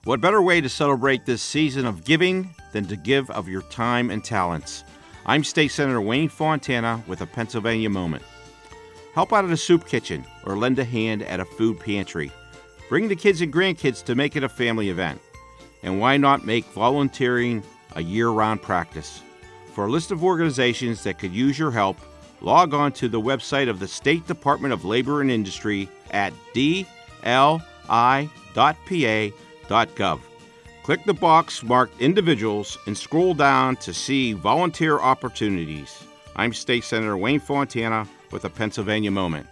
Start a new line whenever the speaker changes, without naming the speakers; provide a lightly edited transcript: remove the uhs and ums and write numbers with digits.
What better way to celebrate this season of giving than to give of your time and talents? I'm State Senator Wayne Fontana with a Pennsylvania Moment. Help out at a soup kitchen or lend a hand at a food pantry. Bring the kids and grandkids to make it a family event. And why not make volunteering a year-round practice? For a list of organizations that could use your help, log on to the website of the State Department of Labor and Industry at dli.pa.gov. Click the box marked Individuals and scroll down to see Volunteer Opportunities. I'm State Senator Wayne Fontana with a Pennsylvania Moment.